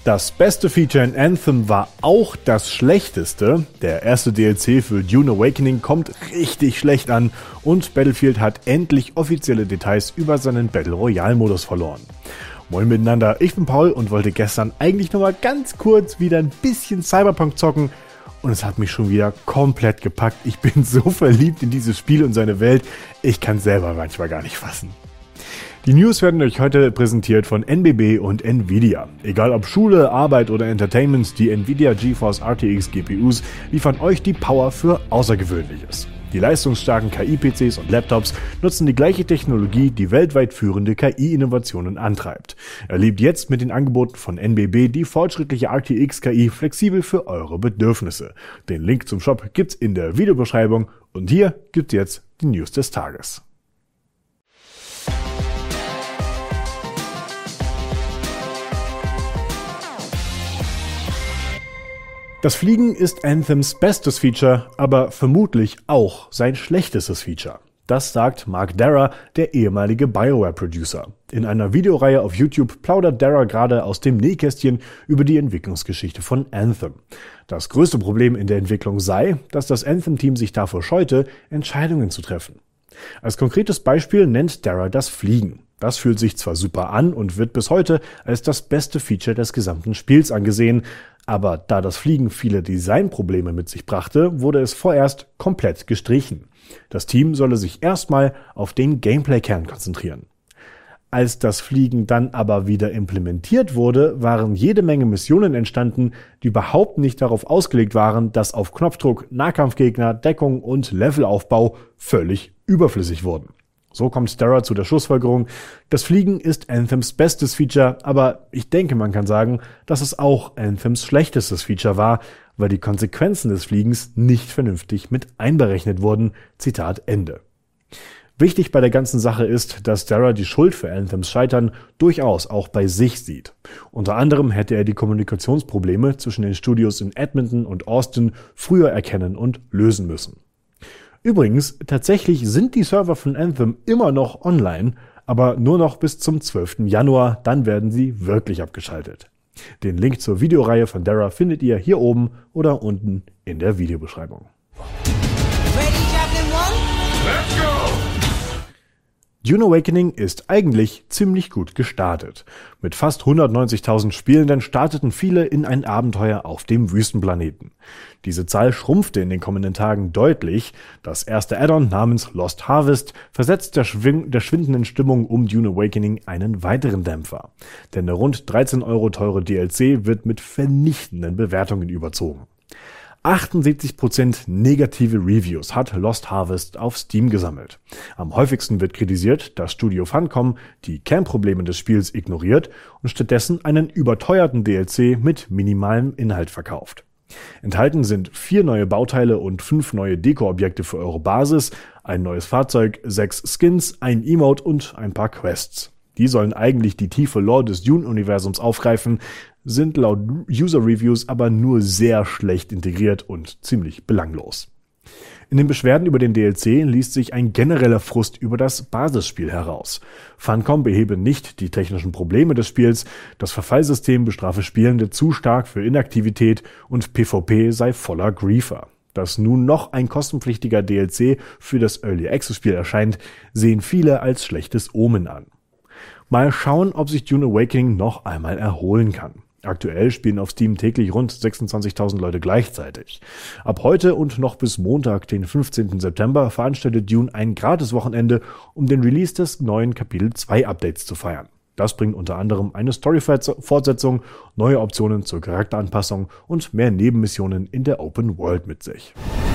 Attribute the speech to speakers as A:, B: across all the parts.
A: Das beste Feature in Anthem war auch das schlechteste. Der erste DLC für Dune Awakening kommt richtig schlecht an und Battlefield hat endlich offizielle Details über seinen Battle Royale Modus verloren. Moin miteinander, ich bin Paul und wollte gestern eigentlich nur mal ganz kurz wieder ein bisschen Cyberpunk zocken und es hat mich schon wieder komplett gepackt. Ich bin so verliebt in dieses Spiel und seine Welt, ich kann es selber manchmal gar nicht fassen. Die News werden euch heute präsentiert von NBB und Nvidia. Egal ob Schule, Arbeit oder Entertainment, die Nvidia GeForce RTX GPUs liefern euch die Power für Außergewöhnliches. Die leistungsstarken KI-PCs und Laptops nutzen die gleiche Technologie, die weltweit führende KI-Innovationen antreibt. Erlebt jetzt mit den Angeboten von NBB die fortschrittliche RTX-KI flexibel für eure Bedürfnisse. Den Link zum Shop gibt's in der Videobeschreibung und hier gibt's jetzt die News des Tages. Das Fliegen ist Anthems bestes Feature, aber vermutlich auch sein schlechtestes Feature. Das sagt Mark Darrah, der ehemalige BioWare-Producer. In einer Videoreihe auf YouTube plaudert Darrah gerade aus dem Nähkästchen über die Entwicklungsgeschichte von Anthem. Das größte Problem in der Entwicklung sei, dass das Anthem-Team sich davor scheute, Entscheidungen zu treffen. Als konkretes Beispiel nennt Darrah das Fliegen. Das fühlt sich zwar super an und wird bis heute als das beste Feature des gesamten Spiels angesehen, aber da das Fliegen viele Designprobleme mit sich brachte, wurde es vorerst komplett gestrichen. Das Team solle sich erstmal auf den Gameplay-Kern konzentrieren. Als das Fliegen dann aber wieder implementiert wurde, waren jede Menge Missionen entstanden, die überhaupt nicht darauf ausgelegt waren, dass auf Knopfdruck Nahkampfgegner, Deckung und Levelaufbau völlig überflüssig wurden. So kommt Darrah zu der Schlussfolgerung, das Fliegen ist Anthems bestes Feature, aber ich denke, man kann sagen, dass es auch Anthems schlechtestes Feature war, weil die Konsequenzen des Fliegens nicht vernünftig mit einberechnet wurden. Zitat Ende. Wichtig bei der ganzen Sache ist, dass Darrah die Schuld für Anthems Scheitern durchaus auch bei sich sieht. Unter anderem hätte er die Kommunikationsprobleme zwischen den Studios in Edmonton und Austin früher erkennen und lösen müssen. Übrigens, tatsächlich sind die Server von Anthem immer noch online, aber nur noch bis zum 12. Januar, dann werden sie wirklich abgeschaltet. Den Link zur Videoreihe von Darrah findet ihr hier oben oder unten in der Videobeschreibung. Dune Awakening ist eigentlich ziemlich gut gestartet. Mit fast 190.000 Spielenden starteten viele in ein Abenteuer auf dem Wüstenplaneten. Diese Zahl schrumpfte in den kommenden Tagen deutlich. Das erste Add-on namens Lost Harvest versetzt der schwindenden Stimmung um Dune Awakening einen weiteren Dämpfer. Denn der rund 13 € teure DLC wird mit vernichtenden Bewertungen überzogen. 78% negative Reviews hat Lost Harvest auf Steam gesammelt. Am häufigsten wird kritisiert, dass Studio Funcom die Kernprobleme des Spiels ignoriert und stattdessen einen überteuerten DLC mit minimalem Inhalt verkauft. Enthalten sind 4 neue Bauteile und 5 neue Deko-Objekte für eure Basis, ein neues Fahrzeug, 6 Skins, ein Emote und ein paar Quests. Die sollen eigentlich die tiefe Lore des Dune-Universums aufgreifen, sind laut User-Reviews aber nur sehr schlecht integriert und ziemlich belanglos. In den Beschwerden über den DLC liest sich ein genereller Frust über das Basisspiel heraus. Funcom behebe nicht die technischen Probleme des Spiels, das Verfallsystem bestrafe Spielende zu stark für Inaktivität und PvP sei voller Griefer. Dass nun noch ein kostenpflichtiger DLC für das Early Access Spiel erscheint, sehen viele als schlechtes Omen an. Mal schauen, ob sich Dune Awakening noch einmal erholen kann. Aktuell spielen auf Steam täglich rund 26.000 Leute gleichzeitig. Ab heute und noch bis Montag, den 15. September, veranstaltet Dune ein Gratis-Wochenende, um den Release des neuen Kapitel 2 Updates zu feiern. Das bringt unter anderem eine Story-Fortsetzung, neue Optionen zur Charakteranpassung und mehr Nebenmissionen in der Open World mit sich.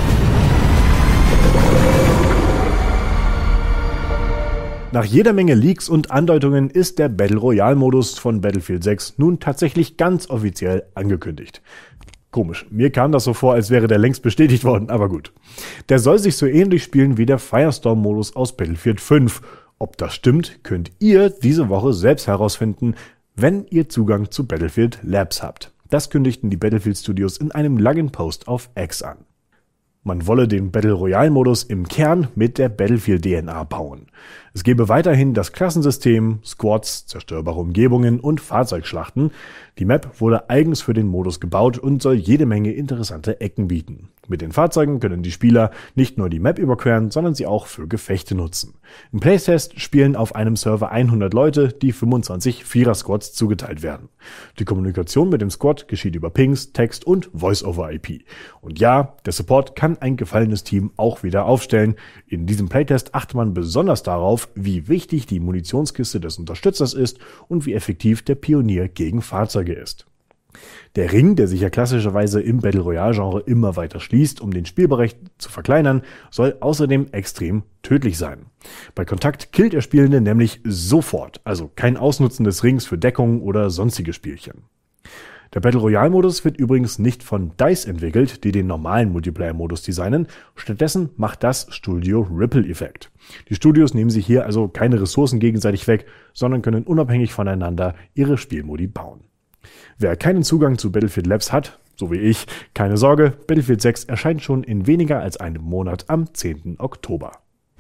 A: Nach jeder Menge Leaks und Andeutungen ist der Battle Royale Modus von Battlefield 6 nun tatsächlich ganz offiziell angekündigt. Komisch, mir kam das so vor, als wäre der längst bestätigt worden, aber gut. Der soll sich so ähnlich spielen wie der Firestorm-Modus aus Battlefield 5. Ob das stimmt, könnt ihr diese Woche selbst herausfinden, wenn ihr Zugang zu Battlefield Labs habt. Das kündigten die Battlefield Studios in einem langen Post auf X an. Man wolle den Battle Royale-Modus im Kern mit der Battlefield-DNA bauen. Es gebe weiterhin das Klassensystem, Squads, zerstörbare Umgebungen und Fahrzeugschlachten. Die Map wurde eigens für den Modus gebaut und soll jede Menge interessante Ecken bieten. Mit den Fahrzeugen können die Spieler nicht nur die Map überqueren, sondern sie auch für Gefechte nutzen. Im Playtest spielen auf einem Server 100 Leute, die 25 Vierer-Squads zugeteilt werden. Die Kommunikation mit dem Squad geschieht über Pings, Text und Voice-over-IP. Und ja, der Support kann ein gefallenes Team auch wieder aufstellen. In diesem Playtest achtet man besonders darauf, wie wichtig die Munitionskiste des Unterstützers ist und wie effektiv der Pionier gegen Fahrzeuge ist. Der Ring, der sich ja klassischerweise im Battle Royale-Genre immer weiter schließt, um den Spielbereich zu verkleinern, soll außerdem extrem tödlich sein. Bei Kontakt killt der Spielende nämlich sofort, also kein Ausnutzen des Rings für Deckung oder sonstige Spielchen. Der Battle Royale-Modus wird übrigens nicht von DICE entwickelt, die den normalen Multiplayer-Modus designen. Stattdessen macht das Studio Ripple Effect. Die Studios nehmen sich hier also keine Ressourcen gegenseitig weg, sondern können unabhängig voneinander ihre Spielmodi bauen. Wer keinen Zugang zu Battlefield Labs hat, so wie ich, keine Sorge, Battlefield 6 erscheint schon in weniger als einem Monat am 10. Oktober.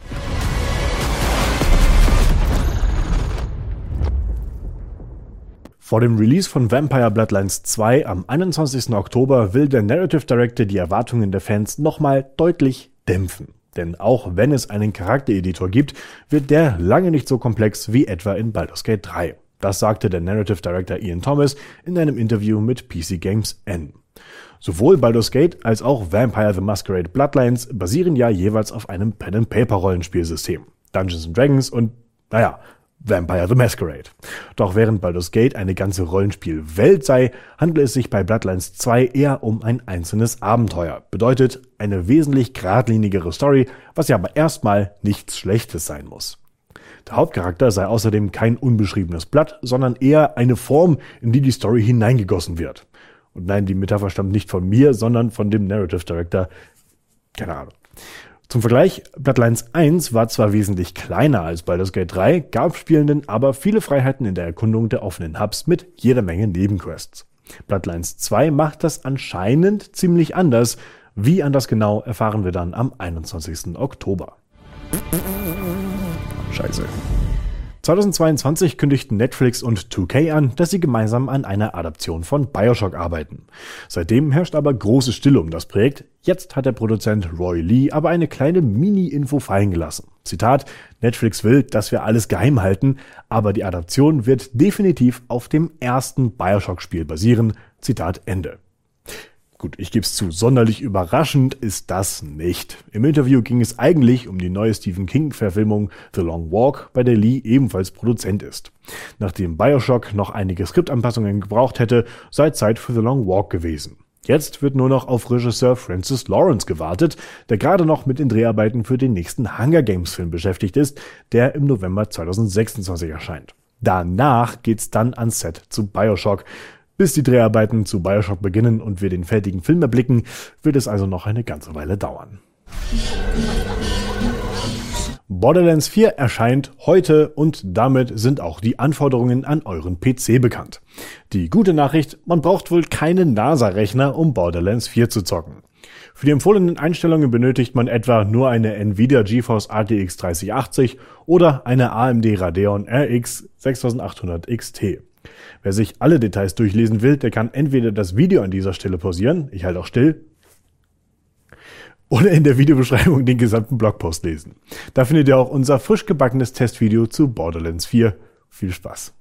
A: Vor dem Release von Vampire Bloodlines 2 am 21. Oktober will der Narrative Director die Erwartungen der Fans nochmal deutlich dämpfen. Denn auch wenn es einen Charaktereditor gibt, wird der lange nicht so komplex wie etwa in Baldur's Gate 3. Das sagte der Narrative Director Ian Thomas in einem Interview mit PC Games N. Sowohl Baldur's Gate als auch Vampire the Masquerade Bloodlines basieren ja jeweils auf einem Pen-and-Paper-Rollenspielsystem. Dungeons & Dragons und, Vampire the Masquerade. Doch während Baldur's Gate eine ganze Rollenspielwelt sei, handelt es sich bei Bloodlines 2 eher um ein einzelnes Abenteuer. Bedeutet eine wesentlich geradlinigere Story, was ja aber erstmal nichts Schlechtes sein muss. Der Hauptcharakter sei außerdem kein unbeschriebenes Blatt, sondern eher eine Form, in die die Story hineingegossen wird. Und nein, die Metapher stammt nicht von mir, sondern von dem Narrative Director. Keine Ahnung. Zum Vergleich, Bloodlines 1 war zwar wesentlich kleiner als Baldur's Gate 3, gab Spielenden aber viele Freiheiten in der Erkundung der offenen Hubs mit jeder Menge Nebenquests. Bloodlines 2 macht das anscheinend ziemlich anders. Wie anders genau, erfahren wir dann am 21. Oktober. Scheiße. 2022 kündigten Netflix und 2K an, dass sie gemeinsam an einer Adaption von BioShock arbeiten. Seitdem herrscht aber große Stille um das Projekt. Jetzt hat der Produzent Roy Lee aber eine kleine Mini-Info fallen gelassen. Zitat: Netflix will, dass wir alles geheim halten, aber die Adaption wird definitiv auf dem ersten BioShock-Spiel basieren. Zitat Ende. Gut, ich gebe es zu, sonderlich überraschend ist das nicht. Im Interview ging es eigentlich um die neue Stephen King-Verfilmung The Long Walk, bei der Lee ebenfalls Produzent ist. Nachdem BioShock noch einige Skriptanpassungen gebraucht hätte, sei Zeit für The Long Walk gewesen. Jetzt wird nur noch auf Regisseur Francis Lawrence gewartet, der gerade noch mit den Dreharbeiten für den nächsten Hunger Games-Film beschäftigt ist, der im November 2026 erscheint. Danach geht's dann ans Set zu BioShock. Bis die Dreharbeiten zu BioShock beginnen und wir den fertigen Film erblicken, wird es also noch eine ganze Weile dauern. Borderlands 4 erscheint heute und damit sind auch die Anforderungen an euren PC bekannt. Die gute Nachricht, man braucht wohl keinen NASA-Rechner, um Borderlands 4 zu zocken. Für die empfohlenen Einstellungen benötigt man etwa nur eine Nvidia GeForce RTX 3080 oder eine AMD Radeon RX 6800 XT. Wer sich alle Details durchlesen will, der kann entweder das Video an dieser Stelle pausieren, ich halte auch still, oder in der Videobeschreibung den gesamten Blogpost lesen. Da findet ihr auch unser frisch gebackenes Testvideo zu Borderlands 4. Viel Spaß!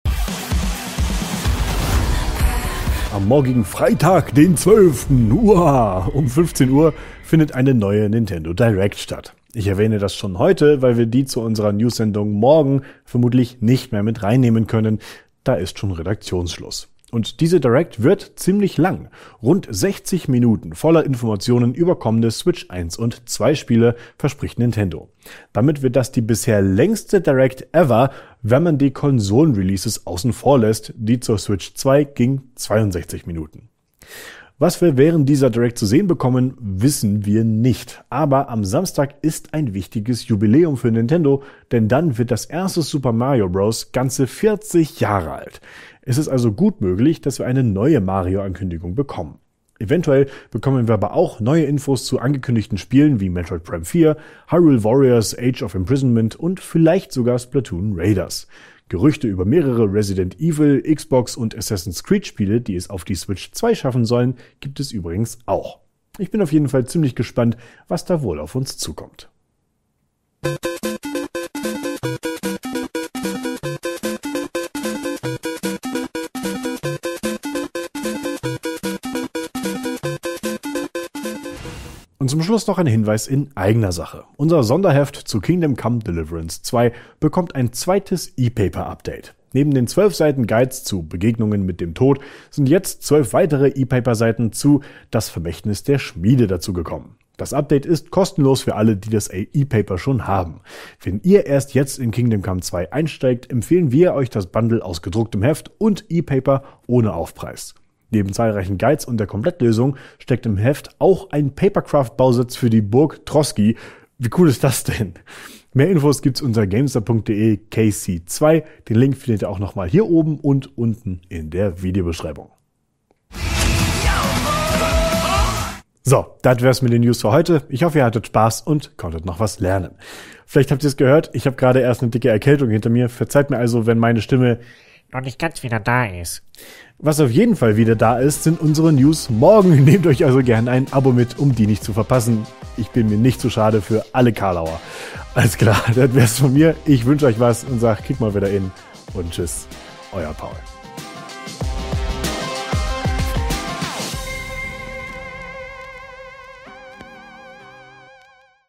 A: Am morgigen Freitag, den 12. um 15 Uhr findet eine neue Nintendo Direct statt. Ich erwähne das schon heute, weil wir die zu unserer News-Sendung morgen vermutlich nicht mehr mit reinnehmen können. Da ist schon Redaktionsschluss. Und diese Direct wird ziemlich lang. Rund 60 Minuten voller Informationen über kommende Switch 1 und 2 Spiele verspricht Nintendo. Damit wird das die bisher längste Direct ever, wenn man die Konsolen-Releases außen vor lässt. Die zur Switch 2 ging 62 Minuten. Was wir während dieser Direct zu sehen bekommen, wissen wir nicht. Aber am Samstag ist ein wichtiges Jubiläum für Nintendo, denn dann wird das erste Super Mario Bros. Ganze 40 Jahre alt. Es ist also gut möglich, dass wir eine neue Mario-Ankündigung bekommen. Eventuell bekommen wir aber auch neue Infos zu angekündigten Spielen wie Metroid Prime 4, Hyrule Warriors, Age of Imprisonment und vielleicht sogar Splatoon Raiders. Gerüchte über mehrere Resident Evil, Xbox und Assassin's Creed Spiele, die es auf die Switch 2 schaffen sollen, gibt es übrigens auch. Ich bin auf jeden Fall ziemlich gespannt, was da wohl auf uns zukommt. Und zum Schluss noch ein Hinweis in eigener Sache. Unser Sonderheft zu Kingdom Come Deliverance 2 bekommt ein zweites E-Paper-Update. Neben den 12 Seiten Guides zu Begegnungen mit dem Tod sind jetzt 12 weitere E-Paper-Seiten zu Das Vermächtnis der Schmiede dazugekommen. Das Update ist kostenlos für alle, die das E-Paper schon haben. Wenn ihr erst jetzt in Kingdom Come 2 einsteigt, empfehlen wir euch das Bundle aus gedrucktem Heft und E-Paper ohne Aufpreis. Neben zahlreichen Guides und der Komplettlösung steckt im Heft auch ein Papercraft-Bausatz für die Burg Troski. Wie cool ist das denn? Mehr Infos gibt's unter gamester.de KC2. Den Link findet ihr auch nochmal hier oben und unten in der Videobeschreibung. So, das wär's mit den News für heute. Ich hoffe, ihr hattet Spaß und konntet noch was lernen. Vielleicht habt ihr es gehört, ich habe gerade erst eine dicke Erkältung hinter mir. Verzeiht mir also, wenn meine Stimme
B: noch nicht ganz wieder da ist.
A: Was auf jeden Fall wieder da ist, sind unsere News morgen. Nehmt euch also gerne ein Abo mit, um die nicht zu verpassen. Ich bin mir nicht zu schade für alle Karlauer. Alles klar, das wär's von mir. Ich wünsche euch was und sag, kick mal wieder in und tschüss, euer Paul.